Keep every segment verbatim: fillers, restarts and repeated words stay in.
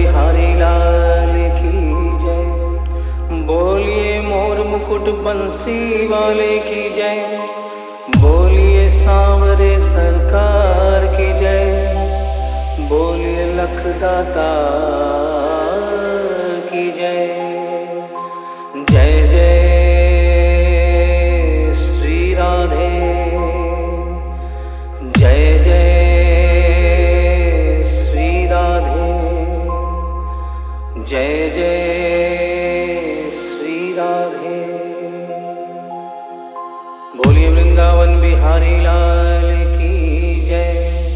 बिहारी लाल की जय। बोलिए मोर मुकुट बंसी वाले की जय। बोलिए सांवरे सरकार की जय। बोलिए लखदातार की जय। जय जय श्री राधे। जय जय श्री राधे। जय जय श्री राधे। बोलिए वृंदावन बिहारी लाल की जय।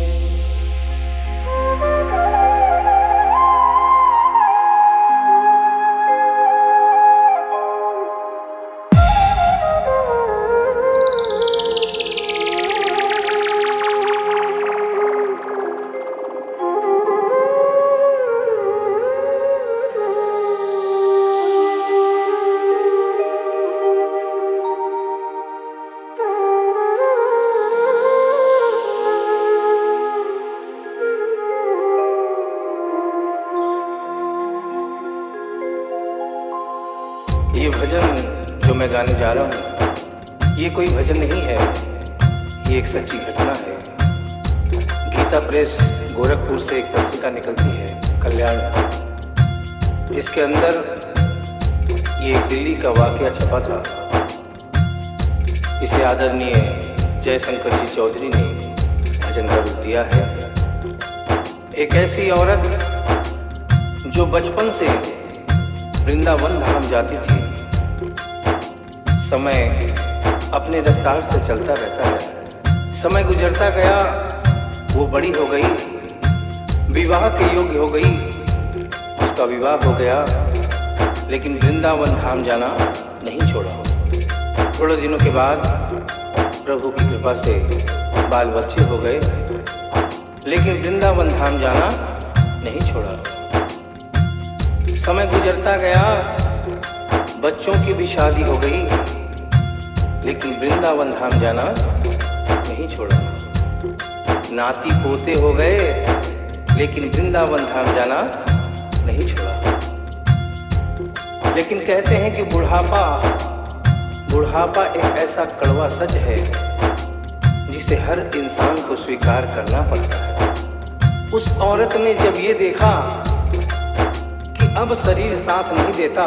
ये भजन जो मैं गाने जा रहा हूँ, ये कोई भजन नहीं है, ये एक सच्ची घटना है। गीता प्रेस गोरखपुर से एक पत्रिका निकलती है कल्याण, जिसके अंदर ये एक दिल्ली का वाकया छपा था। इसे आदरणीय जयशंकर जी चौधरी ने भजन का रूप दिया है। एक ऐसी औरत जो बचपन से वृंदावन धाम जाती थी। समय अपने रफ्तार से चलता रहता है। समय गुजरता गया, वो बड़ी हो गई, विवाह के योग्य हो गई, उसका विवाह हो गया, लेकिन वृंदावन धाम जाना नहीं छोड़ा। थोड़े दिनों के बाद प्रभु की कृपा से बाल बच्चे हो गए, लेकिन वृंदावन धाम जाना नहीं छोड़ा। समय गुजरता गया, बच्चों की भी शादी हो गई, लेकिन वृंदावन धाम जाना नहीं छोड़ा। नाती पोते हो गए, लेकिन वृंदावन धाम जाना नहीं छोड़ा। लेकिन कहते हैं कि बुढ़ापा बुढ़ापा एक ऐसा कड़वा सच है जिसे हर इंसान को स्वीकार करना पड़ता है। उस औरत ने जब ये देखा कि अब शरीर साथ नहीं देता,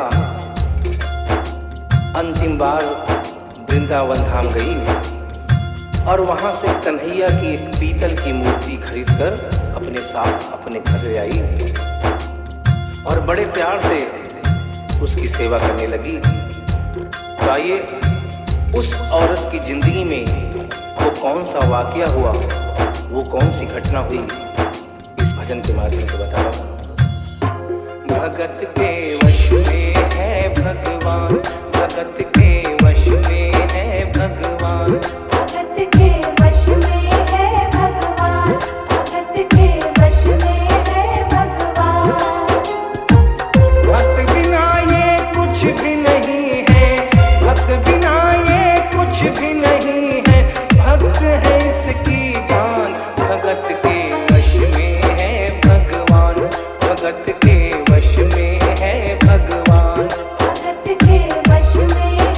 अंतिम बार वृंदावन धाम गई और वहां से कन्हैया की एक पीतल की मूर्ति खरीदकर अपने साथ अपने घर ले आई और बड़े प्यार से उसकी सेवा करने लगी। तो आइए उस औरत की जिंदगी में वो कौन सा वाकया हुआ, वो कौन सी घटना हुई, इस भजन के माध्यम से बता रहा हूँ। भगत के वश में है भगवान, भगत के वश में है भगवान, भगत के वश में है भगवान, भगत के वश में है भगवान। भक्त बिना ये कुछ भी नहीं है, भक्त बिना ये कुछ भी नहीं है, भक्त है इसकी जान। भगत के वश में है भगवान, भगत के वश में है भगवान, भगत के वश में है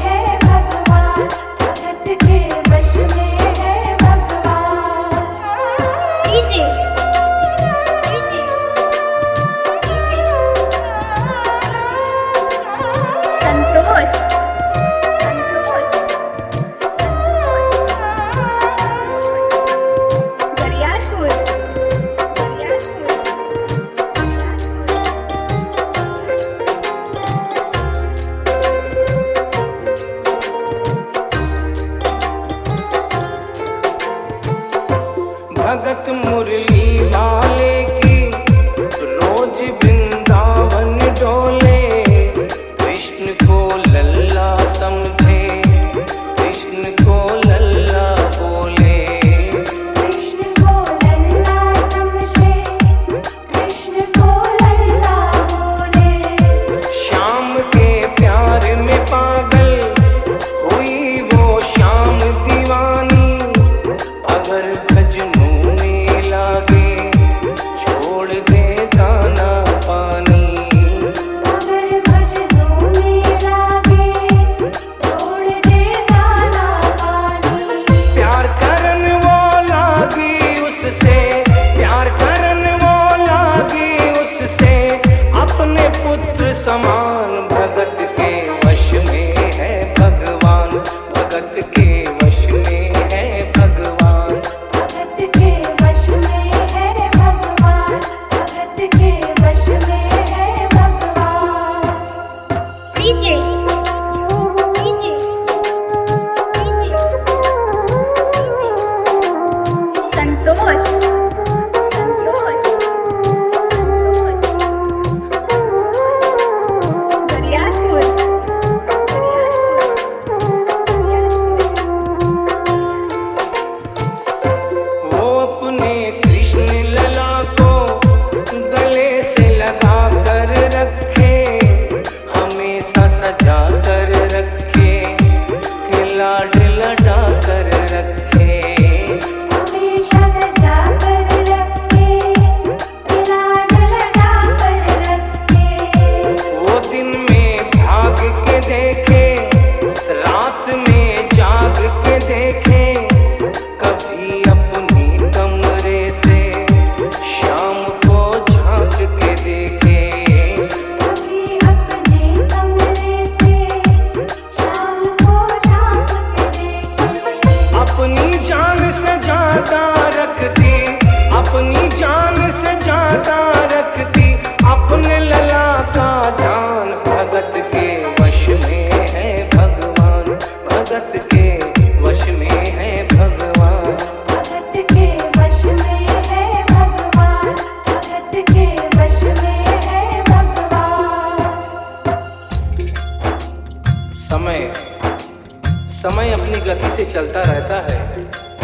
चलता रहता है।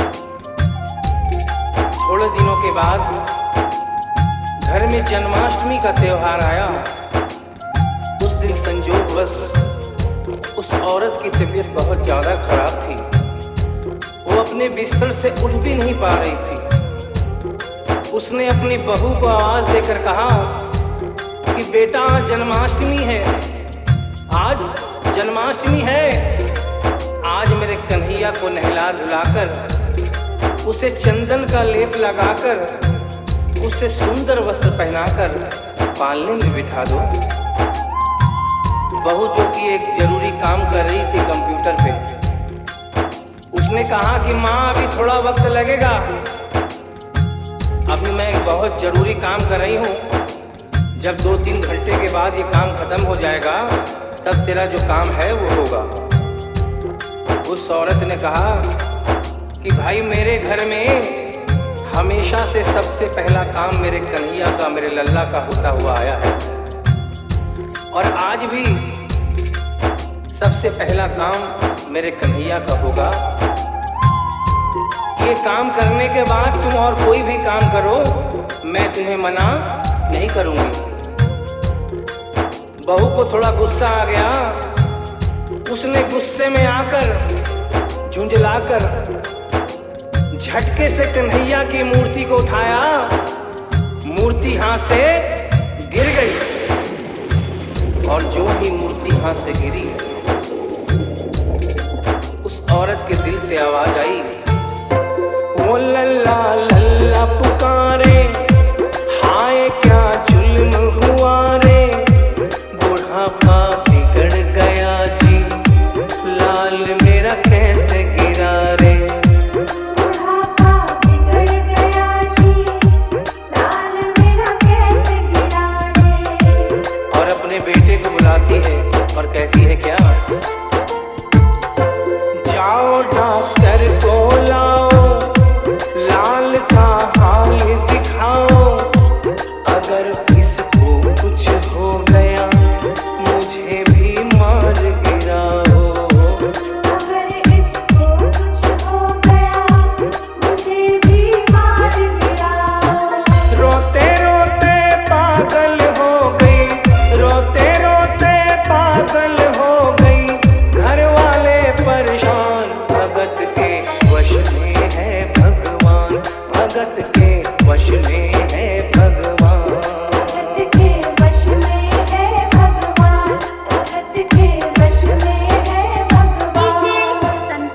थोड़े दिनों के बाद घर में जन्माष्टमी का त्योहार आया। उस दिन संयोगवश उस औरत की तबीयत बहुत ज़्यादा खराब थी। वो अपने बिस्तर से उठ भी नहीं पा रही थी। उसने अपनी बहू को आवाज़ देकर कहा कि बेटा आज जन्माष्टमी है, आज जन्माष्टमी है। आज मेरे कन्हैया को नहला धुलाकर, उसे चंदन का लेप लगाकर, उसे सुंदर वस्त्र पहनाकर पालने में बिठा दो। बहू जो कि एक जरूरी काम कर रही थी कंप्यूटर पे, उसने कहा कि माँ अभी थोड़ा वक्त लगेगा, अभी मैं एक बहुत जरूरी काम कर रही हूँ। जब दो तीन घंटे के बाद ये काम खत्म हो जाएगा तब तेरा जो काम है वो होगा। उस औरत ने कहा कि भाई मेरे घर में हमेशा से सबसे पहला काम मेरे कन्हैया का, मेरे लल्ला का होता हुआ आया है, और आज भी सबसे पहला काम मेरे कन्हैया का होगा। ये काम करने के बाद तुम और कोई भी काम करो, मैं तुम्हें मना नहीं करूँगी। बहू को थोड़ा गुस्सा आ गया। उसने गुस्से में आकर, झुंझलाकर झटके से कन्हैया की मूर्ति को उठाया। मूर्ति हाथ से गिर गई, और जो ही मूर्ति हाथ से गिरी, उस औरत के दिल से आवाज आई, वो लल्ला लल्ला पुकारे, हाय क्या जुल्म हुआ रे, बुढ़ापा बिगड़ गया जी, लाल मेरा कैसे गिरा रे। बुढ़ापा बिगड़ गया जी, लाल मेरा कैसे गिरा रे। और अपने बेटे को बुलाती है और कहती है क्या, जाओ डॉक्टर को लाओ, लाल का हाल दिखाओ, अगर इसको कुछ हो गया मुझे भी मार गिराओ। अगर इसको कुछ हो गया मुझे भी मार गिराओ। रोते रोते पागल हो गई, रोते रोते पागल हो गई, घर वाले परेशान, भगत के वश में है भगवान, भगत के वश में है भगवान। भगत के वश में है भगवान, भगत के वश में है भगवान।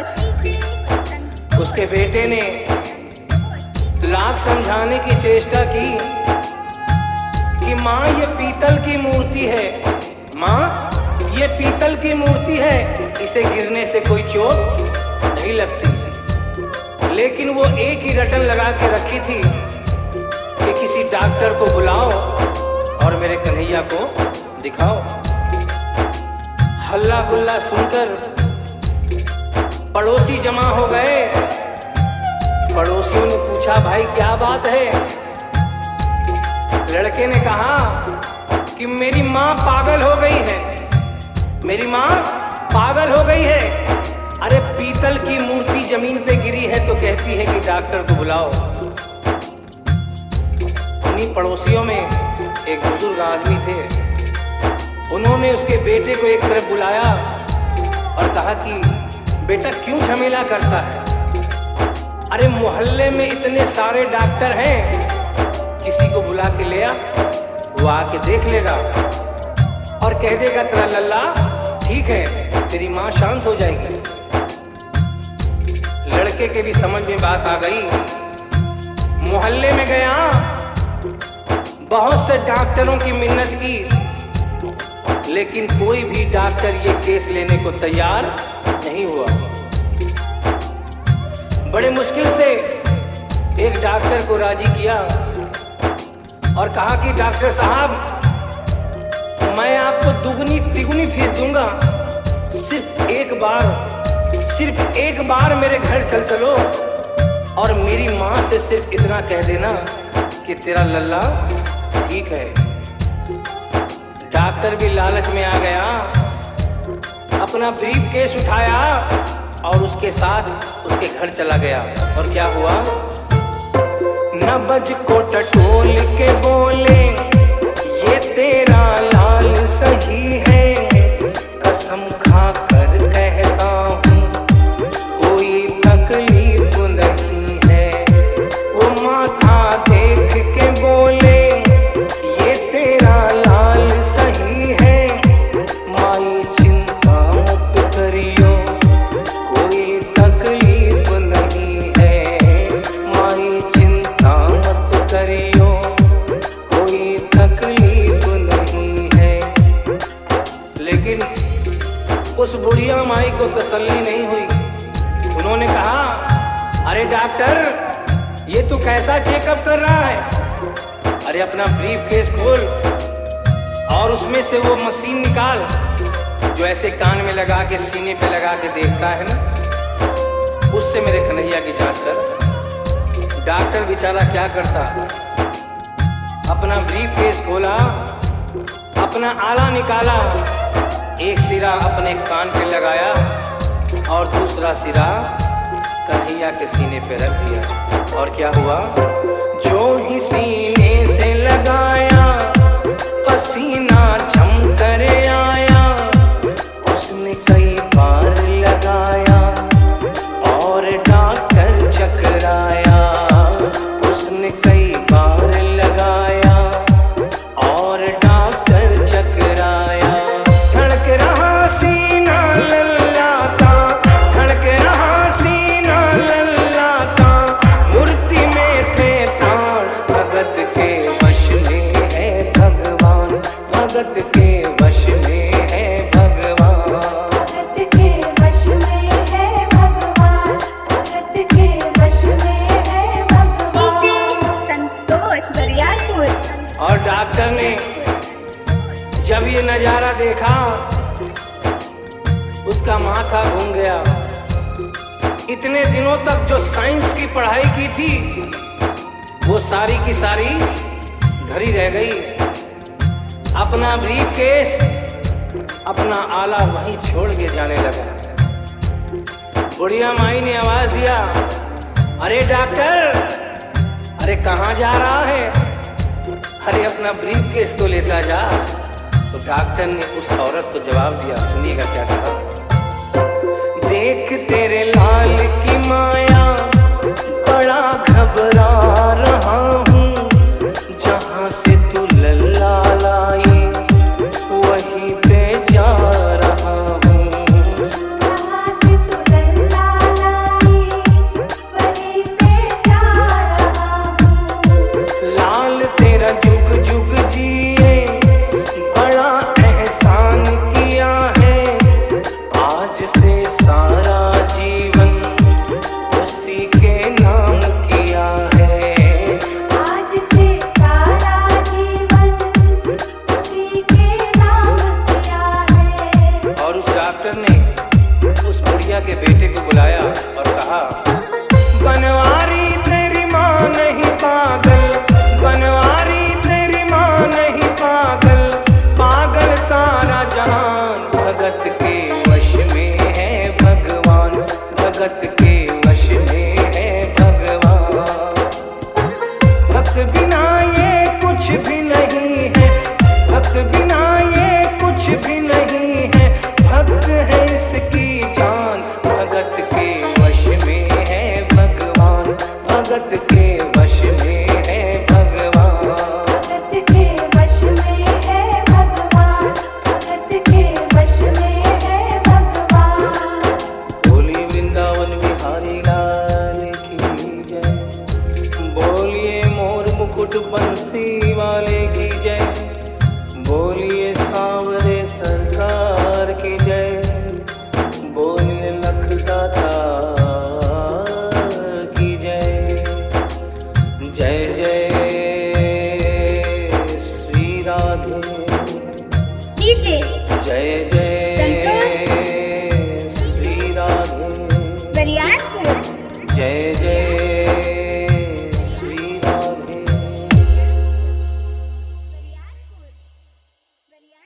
उसके बेटे ने लाख समझाने की चेष्टा की कि माँ ये पीतल की मूर्ति है, माँ ये पीतल की मूर्ति है, इसे गिरने से कोई चोट नहीं लगती। लेकिन वो एक ही रटन लगा के रखी थी कि किसी डॉक्टर को बुलाओ और मेरे कन्हैया को दिखाओ। हल्ला गुल्ला सुनकर पड़ोसी जमा हो गए। पड़ोसियों ने पूछा, भाई क्या बात है? लड़के ने कहा कि मेरी माँ पागल हो गई है, मेरी माँ पागल हो गई है। अरे पीतल की मूर्ति जमीन पे गिरी है तो कहती है कि डॉक्टर को बुलाओ। उन्हीं पड़ोसियों में एक बुजुर्ग आदमी थे। उन्होंने उसके बेटे को एक तरफ बुलाया और कहा कि बेटा क्यों झमेला करता है? अरे मोहल्ले में इतने सारे डॉक्टर हैं, किसी को बुला के ले आ, वो आके देख लेगा और कह देगा तेरा लल्ला ठीक है, तेरी माँ शांत हो जाएगी। लड़के के भी समझ में बात आ गई। मोहल्ले में गया, बहुत से डॉक्टरों की मिन्नत की, लेकिन कोई भी डॉक्टर ये केस लेने को तैयार नहीं हुआ। बड़े मुश्किल से एक डॉक्टर को राजी किया और कहा कि डॉक्टर साहब मैं आपको दुगनी तिगुनी फीस दूंगा, सिर्फ एक बार सिर्फ एक बार मेरे घर चल चलो और मेरी माँ से सिर्फ इतना कह देना कि तेरा लल्ला ठीक है। डॉक्टर भी लालच में आ गया, अपना ब्रीफ केस उठाया और उसके साथ उसके घर चला गया। और क्या हुआ, नबज को टटोल के बोले ये तेरा लाल सही है, कसम खा कर कहता हूँ कोई तकलीफ नहीं है। वो माथा देख के बोले ये तेरा लाल सही है, माई चिंता मत करियो कोई तकलीफ नहीं है, माई चिंता मत करियो कोई तकलीफ नहीं है। लेकिन उस बुढ़िया माई को तसल्ली नहीं हुई। उन्होंने कहा, अरे डॉक्टर ये तू कैसा चेकअप कर रहा है? अरे अपना ब्रीफ केस खोल और उसमें से वो मशीन निकाल जो ऐसे कान में लगा के सीने पे लगा के देखता है ना, उससे मेरे कन्हैया की जांच कर। डॉक्टर बेचारा क्या करता, अपना ब्रीफ केस खोला, अपना आला निकाला, एक सिरा अपने कान पे लगाया और दूसरा सिरा कन्हैया के सीने पे रख दिया। और क्या हुआ, जो ही सीने से लगाया पसीना जम कर आया, उसने कई बार लगाया और डॉक्टर चकराया, उसने कई बार लगाया और डॉक्टर चकराया। धड़क रहा सीना लल्ला का, धड़क रहा सीना लल्ला का, मूर्ति में थे प्राण भगत के वश में है भगवान, भगत के वश में है भगवान, भगत के वश में है भगवान, भगत के वश में है भगवान। संतोष बरियारपुर। और डॉक्टर ने जब ये नजारा देखा उसका माथा घूम गया। इतने दिनों तक जो साइंस की पढ़ाई की थी वो सारी की सारी धरी रह गई। अपना ब्रीफ केस, अपना आला वहीं छोड़ के जाने लगा। बुढ़िया माई ने आवाज दिया, अरे डॉक्टर, अरे कहाँ जा रहा है? अरे अपना ब्रीफ केस तो लेता जा। तो डॉक्टर ने उस औरत को जवाब दिया, सुनिएगा क्या कहा, देख तेरे लाल की माया बड़ा घबरा रहा हूँ, जहाँ से तू लल्ला लाई वहीं पे जा रहा हूँ, जहाँ से तू लल्ला लाई वहीं पे जा रहा हूँ। लाल तेरा जुग जुग जिए बड़ा एहसान किया है, आज से सारा जीवन उसी के नाम किया है, आज से सारा जीवन उसी के नाम किया है। और उस डॉक्टर ने उस बुढ़िया के बेटे को बुलाया और कहा, बनवारी तेरी माँ नहीं पागल, बनवारी तेरी माँ नहीं पागल, पागल सारा जहान, भगत के वश में है भगवान, भगत के वश में है भगवान। भक्त बिना ये कुछ भी नहीं है, भक्त बिना ये कुछ भी नहीं है, भक्त है इसकी जान, भगत के वश में है भगवान, भगत के वश में है भगवान। भगत के वश में है भगवान, भगत के वश में है भगवान। बोलिए वृंदावन बिहारी लाल की जय, बोलिए मोर मुकुट बंसी वाले की जय।